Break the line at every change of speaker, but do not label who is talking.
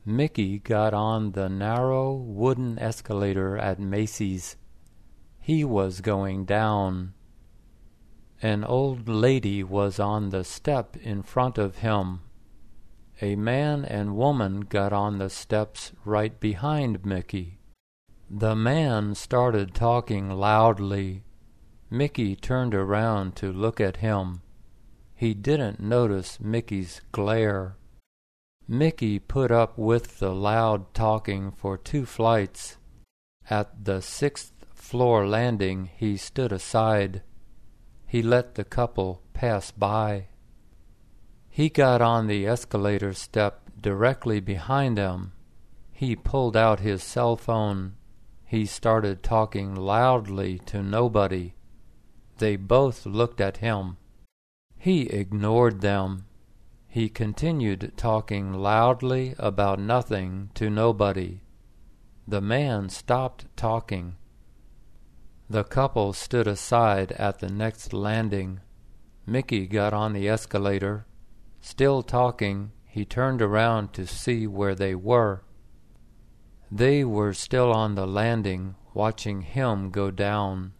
Mickey got on the narrow wooden escalator at Macy's. He was going down. An old lady was on the step in front of him. A man and woman got on the steps right behind Mickey. The man started talking loudly. Mickey turned around to look at him. He didn't notice Mickey's glare. Mickey put up with the loud talking for 2 flights. At the 6th floor landing, he stood aside. He let the couple pass by. He got on the escalator step directly behind them. He pulled out his cell phone. He started talking loudly to nobody. They both looked at him. He ignored them. He continued talking loudly about nothing to nobody. The man stopped talking. The couple stood aside at the next landing. Mickey got on the escalator. Still talking, he turned around to see where they were. They were still on the landing, watching him go down.